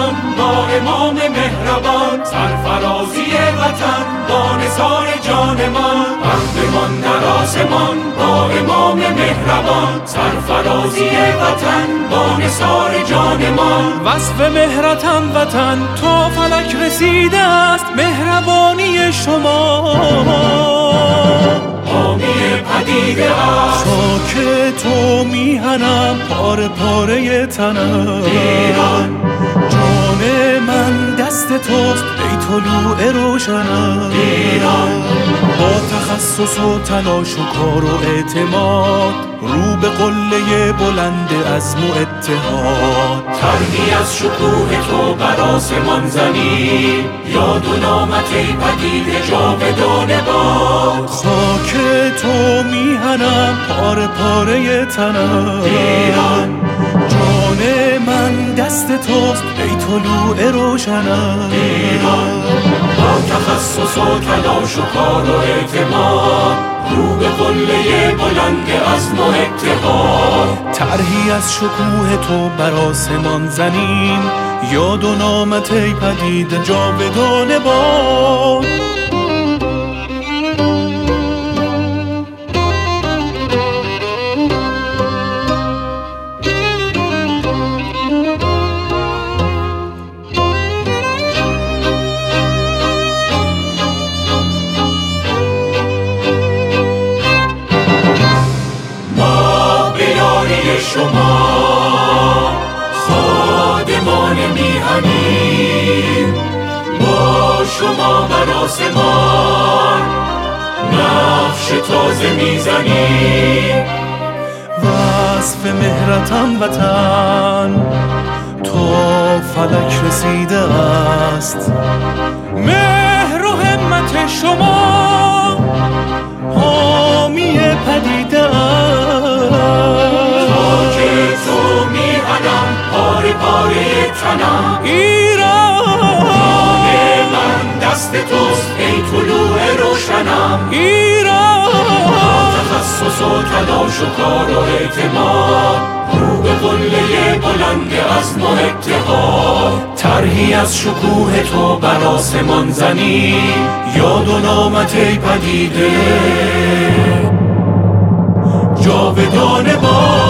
وطن با امام مهربان، سرفرازی وطن با نثار جانمان. بندمان در آسمان با امام مهربان، سرفرازی وطن با نثار جانمان. وصف مهرتن وطن تا فلک رسیده است مهربانی شما. حامی پدیده است خاک تو میهنم پاره پاره تنم. ایران جان من دست توست ای طلوع روشنم. ایران با تخصص و تلاش و کار و اعتماد رو به قله بلند عزم و اتحاد. طرحی از شکوه تو بر آسمان زنی، یاد و نامت ای پدیده جاودانه باد. خاک تو میهنم پاره پاره تنم. ایران جان من دست توست ای طلوع روشنم. ایران با تخصص و تلاش و کار و اعتماد رو به قله بلند عزم و اتحاد. طرحی از شکوه تو بر آسمان زنیم، یاد و نامت ای پدیده جاودانه باد. شما خادمان میهنیم، با شما بر آسمان نقش تازه میزنیم. وصف مهرتم وطن تا فلک رسیده است مهر و همت شما حامی پدیده است. پاره پاره تنم ایران من دست توست ای طلوع روشنم. ایران تخصص و تلاش و کار و اعتماد رو به قله بلند عزم و اتحاد. طرحی از شکوه تو بر آسمان زنی، یاد و نامت ای پدیده جاودانه باد.